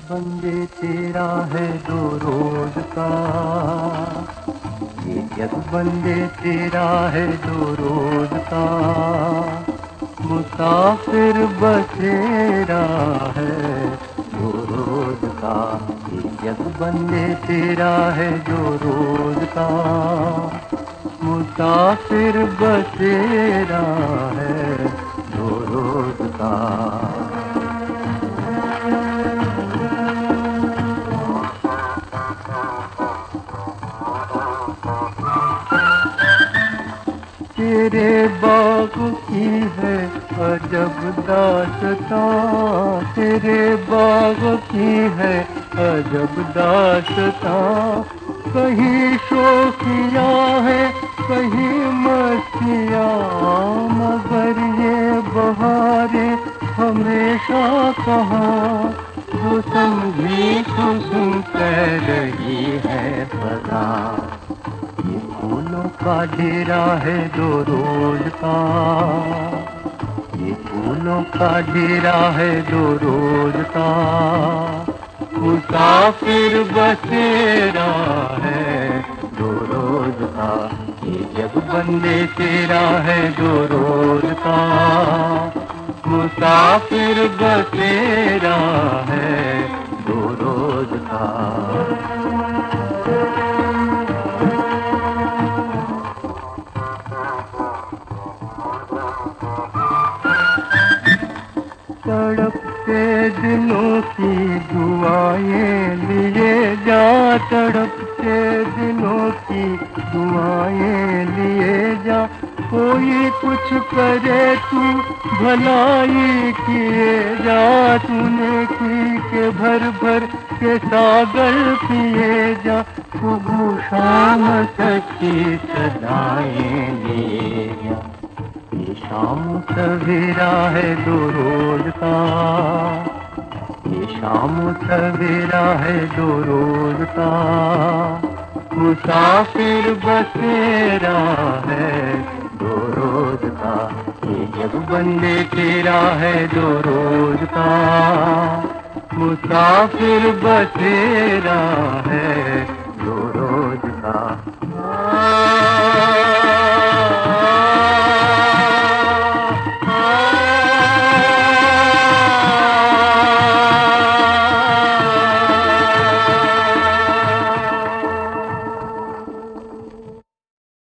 बंदे तेरा है दो रोज का, ये जग बंदे तेरा है दो रोज का, मुसाफिर बसेरा है दो रोज का। ये जग बंदे तेरा है दो रोज का, मुसाफिर बसेरा है दो रोज का। तेरे बाग की है अजब दास्तां, तेरे बाग की है अजब दास्तां। कहीं शोखियाँ है कहीं मस्तियाँ, मगर ये बहारें हमेशा कहाँ, जो समझी तो सुन कह रही है फजा। ये फूलों का डेरा है दो रोज का, ये फूलों का डेरा है दो रोज का, मुसाफिर बसेरा है दो रोज का। ये जग बंदे तेरा है दो रोज का, मुसाफिर बसेरा है दो रोज का। तड़पते दिलों की दुआएं लिए जा, तड़पते दिलों की दुआएं लिए जा। कोई कुछ करे तू भलाई किए जा, तूने की के भर भर के सागर पिए जा। सुबह शाम सच्ची सदाएं लिए जा, ये शाम सवेरा है दो रोज का, ये शाम सवेरा है दो रोज का, मुसाफिर बसेरा है दो रोज का। ये जग बंदे तेरा है दो रोज का, मुसाफिर बसेरा है दो रोज का।